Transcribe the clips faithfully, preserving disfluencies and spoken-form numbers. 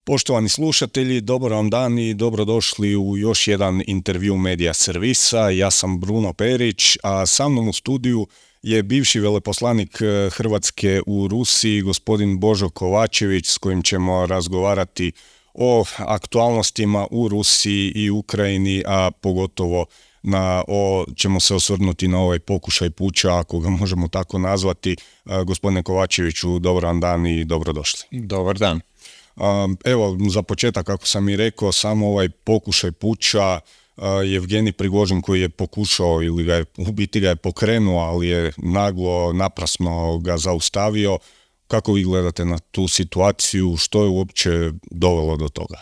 Poštovani slušatelji, dobar vam dan i dobrodošli u još jedan intervju Medija servisa. Ja sam Bruno Perić, a sa mnom u studiju je bivši veleposlanik Hrvatske u Rusiji, gospodin Božo Kovačević, s kojim ćemo razgovarati o aktualnostima u Rusiji i Ukrajini, a pogotovo na o, ćemo se osvrnuti na ovaj pokušaj puča, ako ga možemo tako nazvati. Gospodine Kovačeviću, dobar vam dan i dobrodošli. Dobar dan. Evo, za početak, kako sam i rekao, samo ovaj pokušaj puča, Jevgenij Prigožin koji je pokušao ili ga je, u biti ga je pokrenuo, ali je naglo, naprasno ga zaustavio. Kako vi gledate na tu situaciju? Što je uopće dovelo do toga?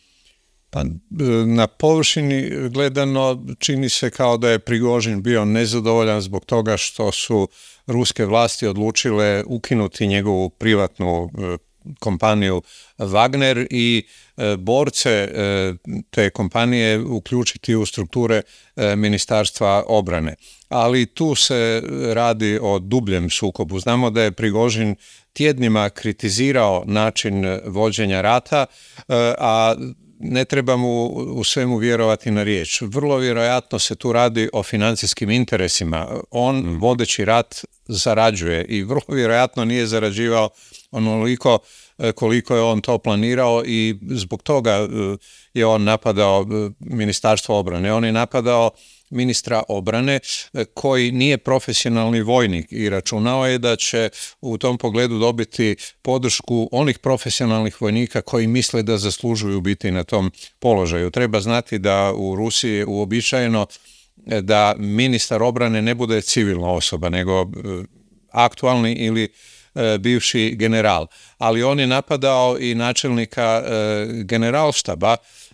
Pa, na površini gledano čini se kao da je Prigožin bio nezadovoljan zbog toga što su ruske vlasti odlučile ukinuti njegovu privatnu kompaniju Wagner i e, borce e, te kompanije uključiti u strukture e, Ministarstva obrane. Ali tu se radi o dubljem sukobu. Znamo da je Prigožin tjednima kritizirao način vođenja rata, e, a ne treba mu u svemu vjerovati na riječ. Vrlo vjerojatno se tu radi o financijskim interesima. On, mm. vodeći rat, zarađuje i vrlo vjerojatno nije zarađivao onoliko koliko je on to planirao i zbog toga je on napadao Ministarstvo obrane. On je napadao ministra obrane koji nije profesionalni vojnik i računao je da će u tom pogledu dobiti podršku onih profesionalnih vojnika koji misle da zaslužuju biti na tom položaju. Treba znati da u Rusiji je uobičajeno da ministar obrane ne bude civilna osoba, nego aktualni ili bivši general. Ali on je napadao i načelnika generalštaba,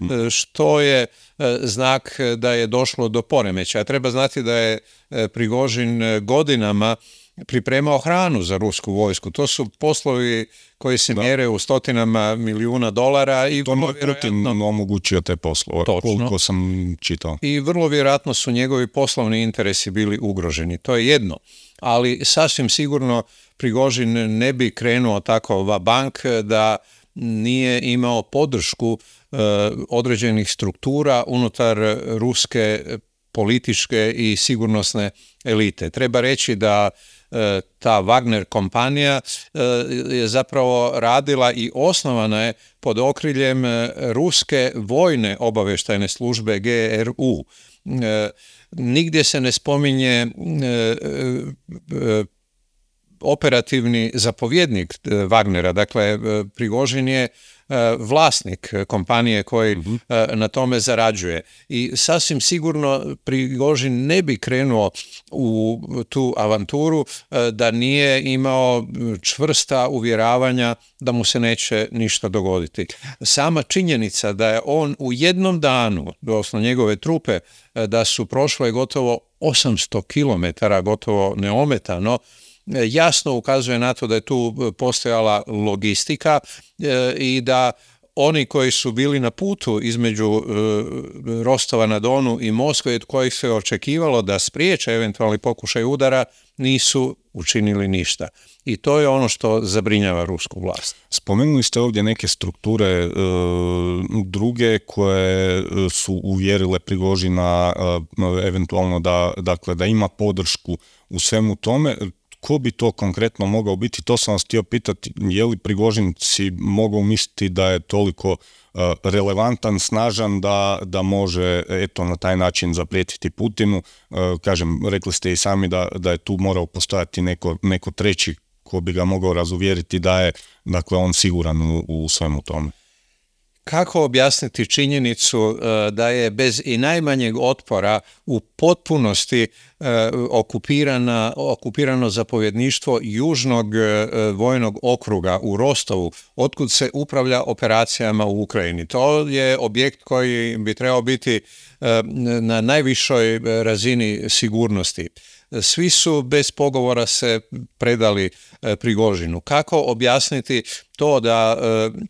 što je znak da je došlo do poremećaja. Treba znati da je Prigožin godinama pripremao hranu za rusku vojsku. To su poslovi koji se da. mjere u stotinama milijuna dolara i to Putin omogućio te poslove, koliko sam čitao. I vrlo vjerojatno su njegovi poslovni interesi bili ugroženi. To je jedno. Ali sasvim sigurno Prigožin ne bi krenuo tako va bank da nije imao podršku e, određenih struktura unutar ruske političke i sigurnosne elite. Treba reći da e, ta Wagner kompanija e, je zapravo radila i osnovana je pod okriljem ruske vojne obavještajne službe G R U. E, nigdje se ne spominje e, e, operativni zapovjednik Wagnera, dakle Prigožin je vlasnik kompanije koji uh-huh. na tome zarađuje. I sasvim sigurno Prigožin ne bi krenuo u tu avanturu da nije imao čvrsta uvjeravanja da mu se neće ništa dogoditi. Sama činjenica da je on u jednom danu, doslovno njegove trupe, da su prošle gotovo osamsto kilometara, gotovo neometano, jasno ukazuje na to da je tu postojala logistika e, i da oni koji su bili na putu između e, Rostova na Donu i Moskve, od kojih se očekivalo da spriječe eventualni pokušaj udara, nisu učinili ništa. I to je ono što zabrinjava rusku vlast. Spomenuli ste ovdje neke strukture e, druge koje su uvjerile Prigožina e, eventualno da, dakle, da ima podršku u svemu tome. Ko bi to konkretno mogao biti? To sam vas htio pitati, je li Prigožin si mogao misliti da je toliko uh, relevantan, snažan da, da može eto na taj način zaprijetiti Putinu? Uh, kažem, rekli ste i sami da, da je tu morao postojati neko, neko treći ko bi ga mogao razuvjeriti da je, dakle, on siguran u, u svemu tome. Kako objasniti činjenicu da je bez i najmanjeg otpora u potpunosti okupirana, okupirano zapovjedništvo južnog vojnog okruga u Rostovu, otkud se upravlja operacijama u Ukrajini? To je objekt koji bi trebao biti na najvišoj razini sigurnosti. Svi su bez pogovora se predali Prigožinu. Kako objasniti to da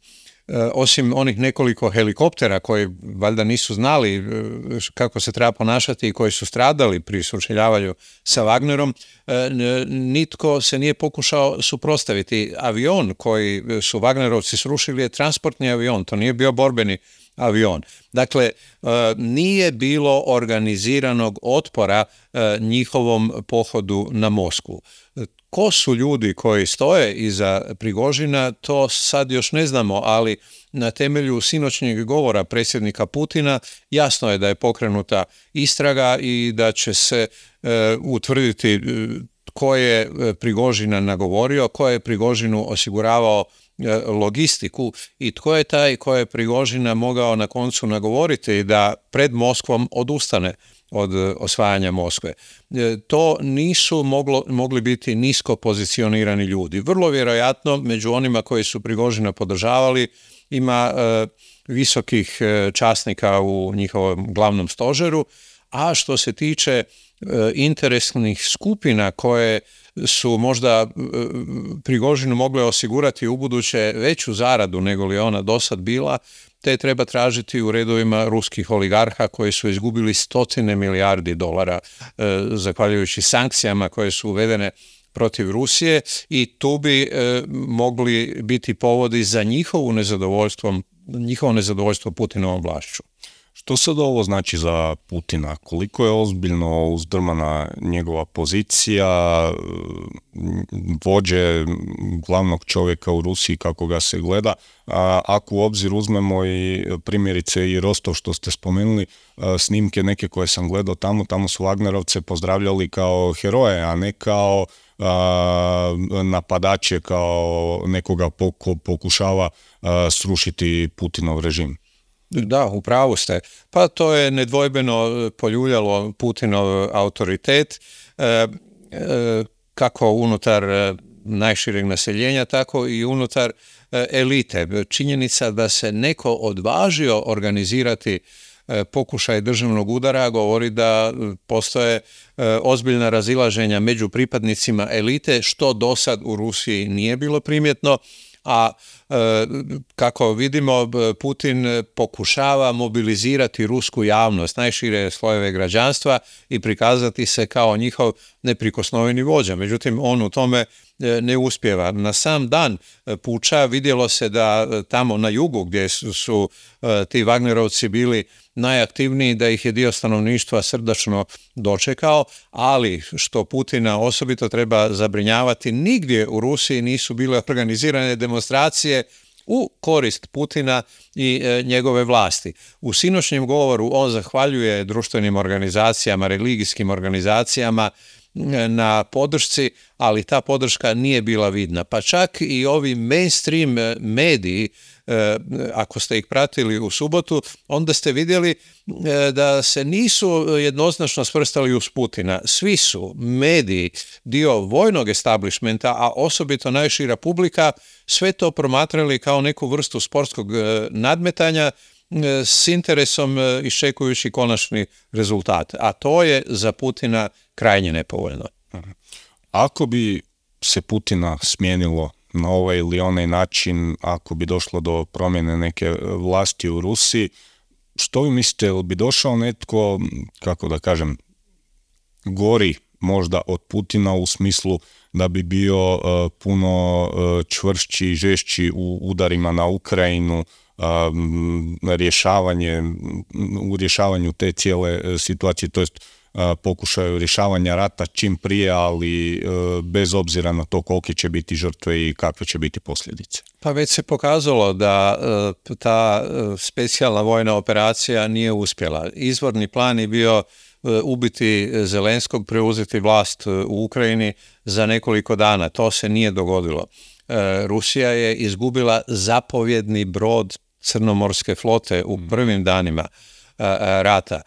osim onih nekoliko helikoptera koji valjda nisu znali kako se treba ponašati i koji su stradali pri sučeljavanju sa Wagnerom, nitko se nije pokušao suprotstaviti. Avion koji su Wagnerovci srušili je transportni avion, to nije bio borbeni avion. Dakle, nije bilo organiziranog otpora njihovom pohodu na Moskvu. Ko su ljudi koji stoje iza Prigožina, to sad još ne znamo, ali na temelju sinoćnjeg govora predsjednika Putina jasno je da je pokrenuta istraga i da će se uh, utvrditi ko je Prigožina nagovorio, ko je Prigožinu osiguravao logistiku i tko je taj ko je Prigožina mogao na koncu nagovoriti da pred Moskvom odustane od osvajanja Moskve. To nisu moglo, mogli biti nisko pozicionirani ljudi. Vrlo vjerojatno među onima koji su Prigožina podržavali ima e, visokih časnika u njihovom glavnom stožeru, a što se tiče e, interesnih skupina koje su možda Prigožinu mogle osigurati ubuduće veću zaradu nego li ona do sad bila, te treba tražiti u redovima ruskih oligarha koji su izgubili stotine milijardi dolara e, zahvaljujući sankcijama koje su uvedene protiv Rusije i tu bi e, mogli biti povodi za njihovu nezadovoljstvo, njihovo nezadovoljstvo Putinovom vlašću. Što sad ovo znači za Putina? Koliko je ozbiljno uzdrmana njegova pozicija, vođe glavnog čovjeka u Rusiji kako ga se gleda? A ako u obzir uzmemo i primjerice i Rostov što ste spomenuli, snimke neke koje sam gledao tamo, tamo su Wagnerovce pozdravljali kao heroje, a ne kao a, napadače, kao nekoga ko pokušava a, srušiti Putinov režim. Da, u pravu ste. Pa to je nedvojbeno poljuljalo Putinov autoritet, e, e, kako unutar najšireg naseljenja, tako i unutar e, elite. Činjenica da se neko odvažio organizirati e, pokušaj državnog udara govori da postoje e, ozbiljna razilaženja među pripadnicima elite, što do sad u Rusiji nije bilo primjetno, a e, kako vidimo, Putin pokušava mobilizirati rusku javnost, najšire slojeve građanstva i prikazati se kao njihov neprikosnoveni vođa. Međutim, on u tome ne uspijeva. Na sam dan puča vidjelo se da tamo na jugu gdje su, su ti Wagnerovci bili najaktivniji, da ih je dio stanovništva srdačno dočekao, ali što Putina osobito treba zabrinjavati, nigdje u Rusiji nisu bile organizirane demonstracije u korist Putina i e, njegove vlasti. U sinoćnjem govoru on zahvaljuje društvenim organizacijama, religijskim organizacijama na podršci, ali ta podrška nije bila vidna. Pa čak i ovi mainstream mediji, ako ste ih pratili u subotu, onda ste vidjeli da se nisu jednoznačno svrstali uz Putina. Svi su mediji, dio vojnog establishmenta, a osobito najšira publika, sve to promatrali kao neku vrstu sportskog nadmetanja s interesom iščekujući konačni rezultat. A to je za Putina krajnje nepovoljno. Ako bi se Putina smijenilo na ovaj ili onaj način, ako bi došlo do promjene neke vlasti u Rusiji, što vi mislite, ili bi došao netko, kako da kažem, gori možda od Putina u smislu da bi bio uh, puno uh, čvršći i žešći u udarima na Ukrajinu, um, rješavanje, u rješavanju te cijele situacije, to jest pokušaju rješavanja rata čim prije, ali bez obzira na to kolike će biti žrtve i kakve će biti posljedice. Pa već se pokazalo da ta specijalna vojna operacija nije uspjela. Izvorni plan je bio ubiti Zelenskog, preuzeti vlast u Ukrajini za nekoliko dana. To se nije dogodilo. Rusija je izgubila zapovjedni brod Crnomorske flote u prvim danima rata.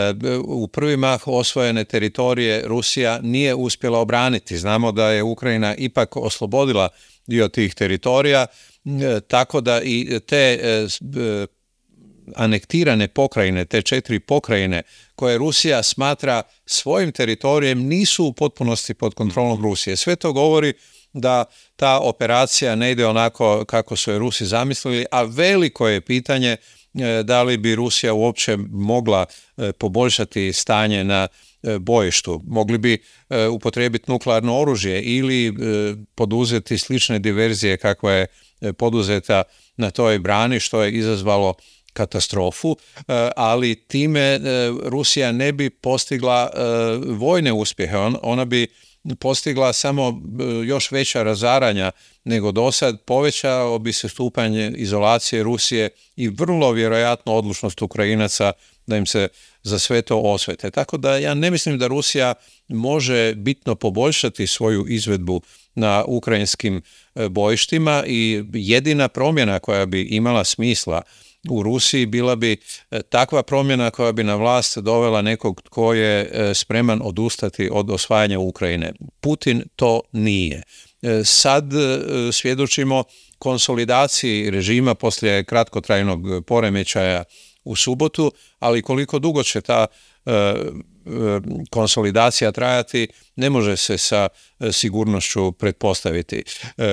U prvi mah osvojene teritorije Rusija nije uspjela obraniti. Znamo da je Ukrajina ipak oslobodila dio tih teritorija, tako da i te anektirane pokrajine, te četiri pokrajine koje Rusija smatra svojim teritorijem, nisu u potpunosti pod kontrolom Rusije. Sve to govori da ta operacija ne ide onako kako su je Rusi zamislili, a veliko je pitanje da li bi Rusija uopće mogla poboljšati stanje na bojištu. Mogli bi upotrijebiti nuklearno oružje ili poduzeti slične diverzije kakva je poduzeta na toj brani, što je izazvalo katastrofu, ali time Rusija ne bi postigla vojne uspjehe. Ona bi postigla samo još veća razaranja nego dosad, povećao bi se stupanj izolacije Rusije i vrlo vjerojatno odlučnost Ukrajinaca da im se za sve to osvete. Tako da ja ne mislim da Rusija može bitno poboljšati svoju izvedbu na ukrajinskim bojištima i jedina promjena koja bi imala smisla u Rusiji bila bi takva promjena koja bi na vlast dovela nekog tko je spreman odustati od osvajanja Ukrajine. Putin to nije. Sad svjedočimo konsolidaciji režima poslije kratkotrajnog poremećaja u subotu, ali koliko dugo će ta konsolidacija trajati, ne može se sa sigurnošću pretpostaviti.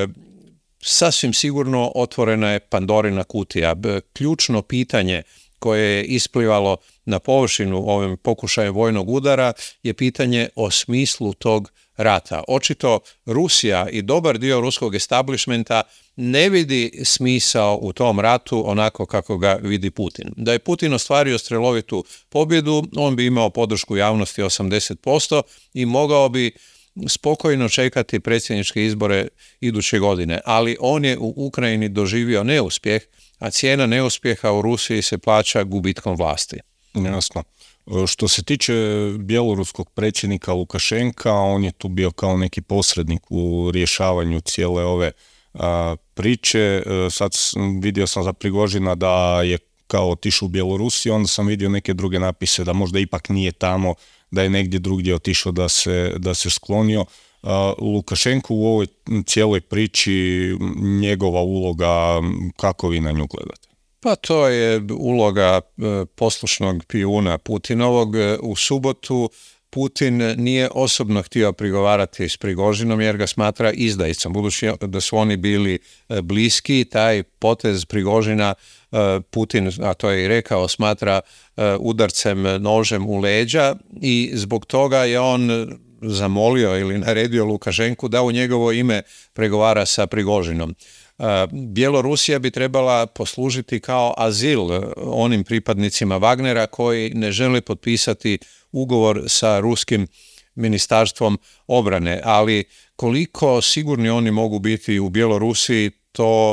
Sasvim sigurno otvorena je Pandorina kutija. Ključno pitanje koje je isplivalo na površinu ovim pokušajem vojnog udara je pitanje o smislu tog rata. Očito Rusija i dobar dio ruskog establishmenta ne vidi smisao u tom ratu onako kako ga vidi Putin. Da je Putin ostvario strelovitu pobjedu, on bi imao podršku javnosti osamdeset posto i mogao bi spokojno čekati predsjedničke izbore iduće godine, ali on je u Ukrajini doživio neuspjeh, a cijena neuspjeha u Rusiji se plaća gubitkom vlasti. Jasno. Što se tiče bjeloruskog predsjednika Lukašenka, on je tu bio kao neki posrednik u rješavanju cijele ove a, priče. Sad vidio sam za Prigožina da je kao otišao u Bjelorusiju, onda sam vidio neke druge napise da možda ipak nije tamo, da je negdje drugdje otišao da se, da se sklonio. Uh, Lukašenko u ovoj cijeloj priči, njegova uloga, kako vi na nju gledate? Pa to je uloga poslušnog pijuna Putinovog. U subotu Putin nije osobno htio prigovarati s Prigožinom jer ga smatra izdajicom. Budući da su oni bili bliski, taj potez Prigožina Putin, a to je i rekao, smatra udarcem nožem u leđa i zbog toga je on zamolio ili naredio Lukašenku da u njegovo ime pregovara sa Prigožinom. Bjelorusija bi trebala poslužiti kao azil onim pripadnicima Wagnera koji ne žele potpisati ugovor sa ruskim ministarstvom obrane, ali koliko sigurni oni mogu biti u Bjelorusiji, to,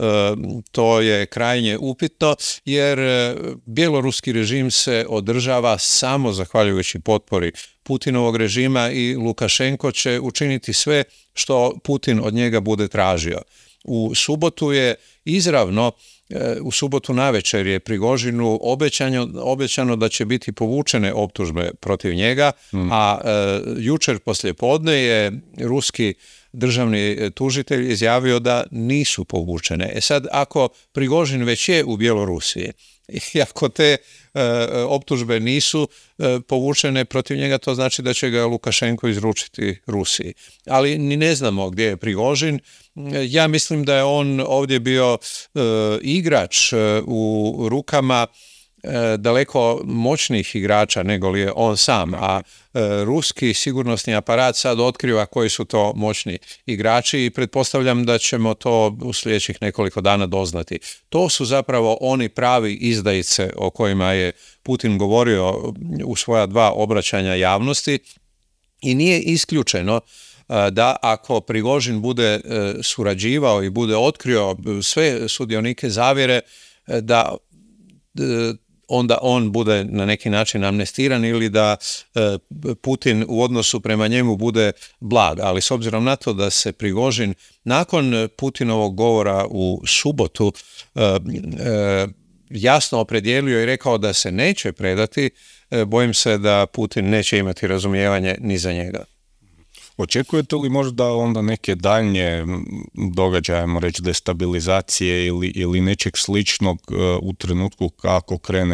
to je krajnje upitno, jer bjeloruski režim se održava samo zahvaljujući potpori Putinovog režima i Lukašenko će učiniti sve što Putin od njega bude tražio. U subotu je izravno, u subotu navečer je Prigožinu obećano, obećano da će biti povučene optužbe protiv njega, mm. a e, jučer poslijepodne je ruski državni tužitelj izjavio da nisu povučene. E sad, ako Prigožin već je u Bjelorusiji i ako te e, optužbe nisu e, povučene protiv njega, to znači da će ga Lukašenko izručiti Rusiji. Ali ni ne znamo gdje je Prigožin. Ja mislim da je on ovdje bio e, igrač e, u rukama e, daleko moćnijih igrača nego li je on sam, a e, ruski sigurnosni aparat sad otkriva koji su to moćni igrači i pretpostavljam da ćemo to u sljedećih nekoliko dana doznati. To su zapravo oni pravi izdajice o kojima je Putin govorio u svoja dva obraćanja javnosti i nije isključeno da ako Prigožin bude surađivao i bude otkrio sve sudionike zavjere, da onda on bude na neki način amnestiran ili da Putin u odnosu prema njemu bude blag. Ali s obzirom na to da se Prigožin nakon Putinovog govora u subotu jasno opredijelio i rekao da se neće predati, bojim se da Putin neće imati razumijevanje ni za njega. Očekujete li možda onda neke daljnje događaje, ajmo reći destabilizacije ili, ili nečeg sličnog uh, u trenutku kako krene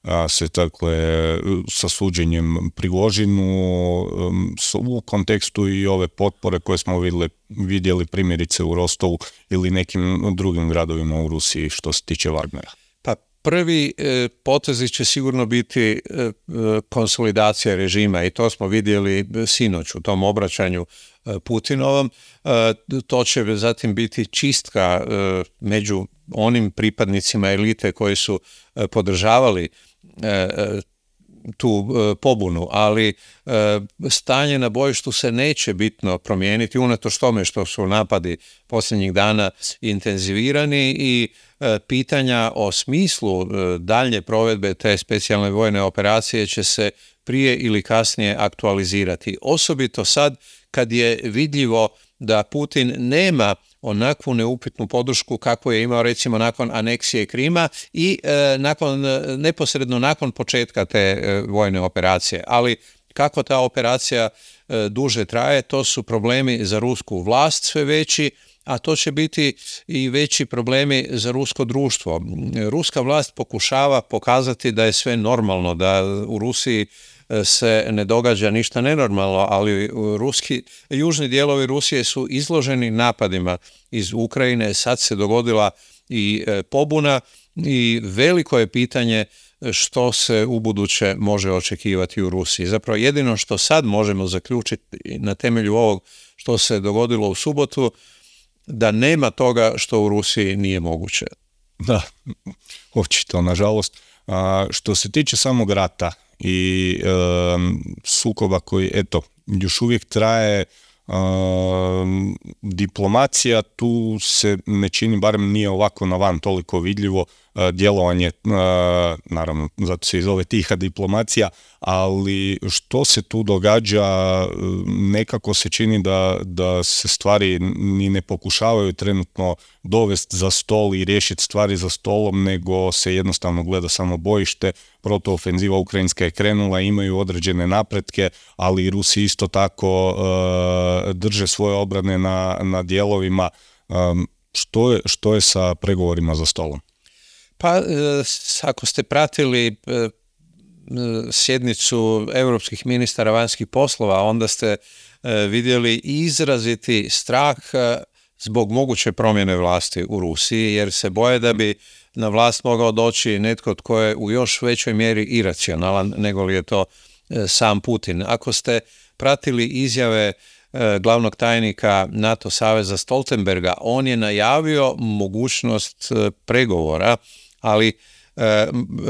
se dakle sa suđenjem Prigožinu u kontekstu i ove potpore koje smo vidjeli, vidjeli primjerice u Rostovu ili nekim drugim gradovima u Rusiji što se tiče Wagnera? Pa prvi e, potezi će sigurno biti e, konsolidacija režima i to smo vidjeli sinoć u tom obraćanju e, Putinovom. E, to će zatim biti čistka e, među onim pripadnicima elite koji su e, podržavali e, tu e, pobunu, ali e, stanje na bojištu se neće bitno promijeniti unatoč tome što su napadi posljednjih dana intenzivirani i e, pitanja o smislu e, daljnje provedbe te specijalne vojne operacije će se prije ili kasnije aktualizirati. Osobito sad kad je vidljivo da Putin nema onakvu neupitnu podršku kako je imao recimo nakon aneksije Krima i e, nakon, neposredno nakon početka te e, vojne operacije. Ali kako ta operacija e, duže traje, to su problemi za rusku vlast sve veći, a to će biti i veći problemi za rusko društvo. Ruska vlast pokušava pokazati da je sve normalno, da u Rusiji se ne događa ništa nenormalno, ali ruski, južni dijelovi Rusije su izloženi napadima iz Ukrajine, sad se dogodila i pobuna i veliko je pitanje što se ubuduće može očekivati u Rusiji. Zapravo jedino što sad možemo zaključiti na temelju ovog što se dogodilo u subotu, da nema toga što u Rusiji nije moguće. Da, očito, nažalost. A, što se tiče samog rata i e, sukoba koji, eto, još uvijek traje, e, diplomacija tu se ne čini, barem nije ovako na van toliko vidljivo, e, djelovanje, e, naravno, zato se i zove tiha diplomacija, ali što se tu događa, nekako se čini da, da se stvari ni ne pokušavaju trenutno dovesti za stol i riješiti stvari za stolom, nego se jednostavno gleda samo bojište. Protuofenziva ukrajinska je krenula, imaju određene napretke, ali i Rusi isto tako uh, drže svoje obrane na, na dijelovima. Um, što je, što je sa pregovorima za stolom? Pa, uh, ako ste pratili uh, sjednicu europskih ministara vanjskih poslova, onda ste uh, vidjeli izraziti strah uh, zbog moguće promjene vlasti u Rusiji, jer se boje da bi na vlast mogao doći netko tko je u još većoj mjeri iracionalan nego li je to e, sam Putin. Ako ste pratili izjave e, glavnog tajnika NATO saveza Stoltenberga, on je najavio mogućnost e, pregovora, ali e, e,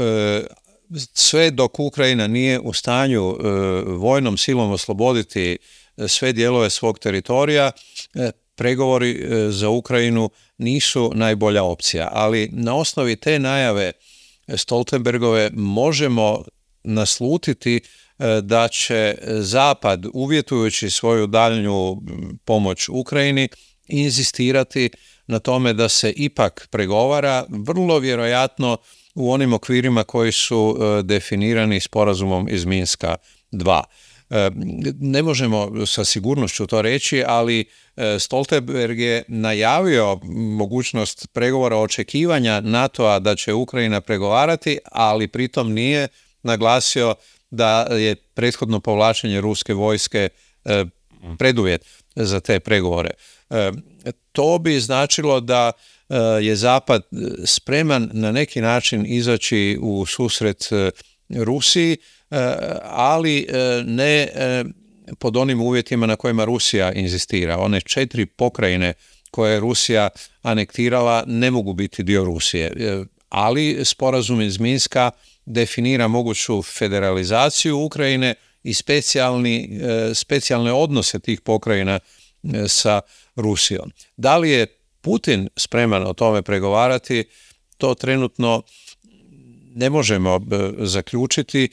sve dok Ukrajina nije u stanju e, vojnom silom osloboditi sve dijelove svog teritorija, e, pregovori za Ukrajinu nisu najbolja opcija, ali na osnovi te najave Stoltenbergove možemo naslutiti da će Zapad, uvjetujući svoju daljnju pomoć Ukrajini, inzistirati na tome da se ipak pregovara, vrlo vjerojatno u onim okvirima koji su definirani sporazumom iz Minska dva. Ne možemo sa sigurnošću to reći, ali Stoltenberg je najavio mogućnost pregovora, očekivanja NATO-a da će Ukrajina pregovarati, ali pritom nije naglasio da je prethodno povlačenje ruske vojske preduvjet za te pregovore. To bi značilo da je Zapad spreman na neki način izaći u susret Rusiji, ali ne pod onim uvjetima na kojima Rusija inzistira. One četiri pokrajine koje je Rusija anektirala ne mogu biti dio Rusije, ali sporazum iz Minska definira moguću federalizaciju Ukrajine i specijalni, specijalne odnose tih pokrajina sa Rusijom. Da li je Putin spreman o tome pregovarati, to trenutno ne možemo zaključiti,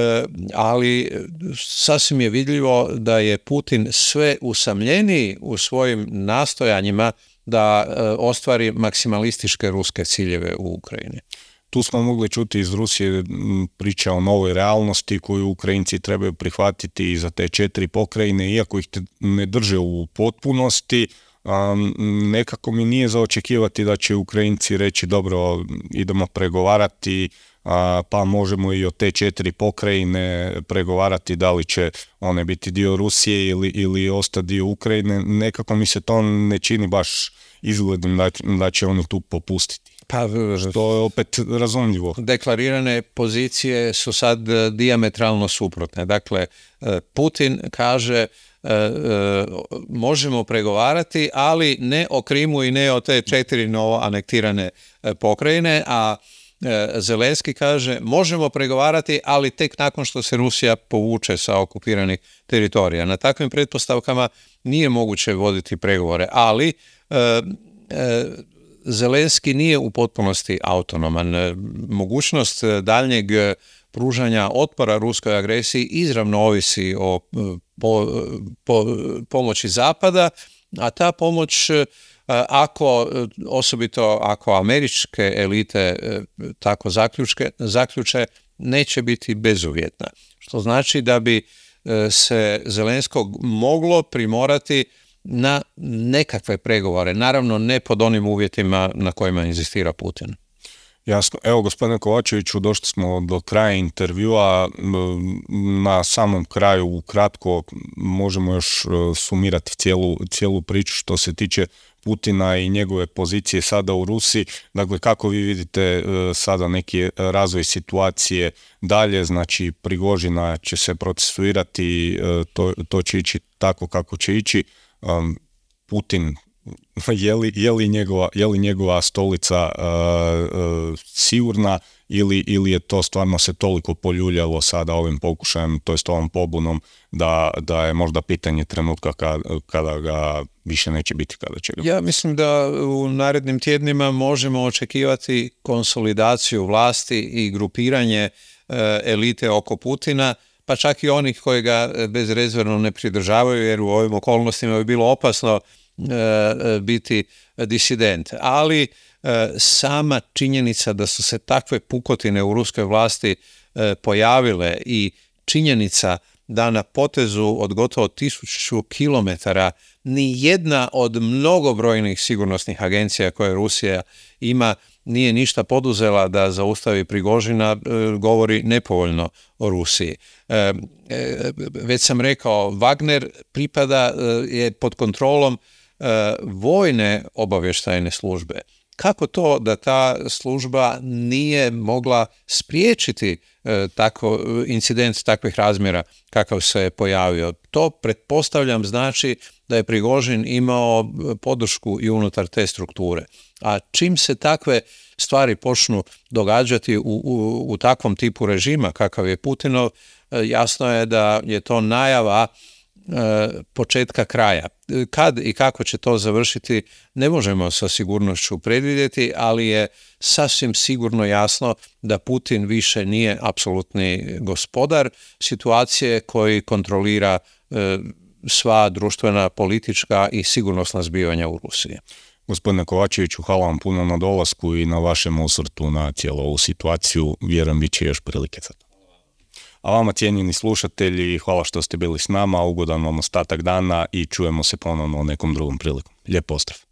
ali sasvim je vidljivo da je Putin sve usamljeniji u svojim nastojanjima da ostvari maksimalističke ruske ciljeve u Ukrajini. Tu smo mogli čuti iz Rusije priča o novoj realnosti koju Ukrajinci trebaju prihvatiti i za te četiri pokrajine, iako ih ne drže u potpunosti. Um, nekako mi nije za očekivati da će Ukrajinci reći dobro, idemo pregovarati, pa možemo i o te četiri pokrajine pregovarati da li će one biti dio Rusije ili, ili ostati dio Ukrajine. Nekako mi se to ne čini baš izglednim da, da će oni tu popustiti. Pa, što je opet razumljivo. Deklarirane pozicije su sad dijametralno suprotne. Dakle, Putin kaže možemo pregovarati, ali ne o Krimu i ne o te četiri novo anektirane pokrajine, a Zelenski kaže možemo pregovarati, ali tek nakon što se Rusija povuče sa okupiranih teritorija. Na takvim pretpostavkama nije moguće voditi pregovore, ali e, e, Zelenski nije u potpunosti autonoman. Mogućnost daljnjeg pružanja otpora ruskoj agresiji izravno ovisi o po, po, pomoći Zapada, a ta pomoć, ako, osobito ako američke elite tako zaključke, zaključe, neće biti bezuvjetna. Što znači da bi se Zelenskog moglo primorati na nekakve pregovore, naravno ne pod onim uvjetima na kojima inzistira Putin. Jasno. Evo, gospodine Kovačeviću, došli smo do kraja intervjua. Na samom kraju, ukratko, možemo još sumirati cijelu, cijelu priču što se tiče Putina i njegove pozicije sada u Rusiji. Dakle, kako vi vidite sada neki razvoj situacije dalje, znači Prigožina će se procesuirati, to, to će ići tako kako će ići. Putin, je li, je li, njegova, je li njegova stolica uh, uh, sigurna ili, ili je to stvarno se toliko poljuljalo sada ovim pokušajem, to jest ovom pobunom, da, da je možda pitanje trenutka kada, kada ga više neće biti, kada će ga... Ja mislim da u narednim tjednima možemo očekivati konsolidaciju vlasti i grupiranje uh, elite oko Putina, pa čak i onih koji ga bezrezervno ne pridržavaju, jer u ovim okolnostima bi bilo opasno biti disident. Ali sama činjenica da su se takve pukotine u ruskoj vlasti pojavile i činjenica da na potezu od gotovo tisuću kilometara ni jedna od mnogobrojnih sigurnosnih agencija koje Rusija ima nije ništa poduzela da zaustavi Prigožina, govori nepovoljno o Rusiji. Već sam rekao, Wagner pripada, je pod kontrolom vojne obavještajne službe. Kako to da ta služba nije mogla spriječiti e, tako, incident takvih razmjera kakav se je pojavio? To, pretpostavljam, znači da je Prigožin imao podršku i unutar te strukture. A čim se takve stvari počnu događati u, u, u takvom tipu režima kakav je Putinov, jasno je da je to najava početka kraja. Kad i kako će to završiti ne možemo sa sigurnošću predvidjeti, ali je sasvim sigurno jasno da Putin više nije apsolutni gospodar situacije koji kontrolira sva društvena, politička i sigurnosna zbivanja u Rusiji. Gospodine Kovačeviću, hvala vam puno na dolasku i na vašem osvrtu na cijelu ovu situaciju. Vjerujem bit će još prilike za to. A vama, cijenjeni slušatelji, hvala što ste bili s nama, ugodan vam ostatak dana i čujemo se ponovno nekom drugom prilikom. Lijep pozdrav!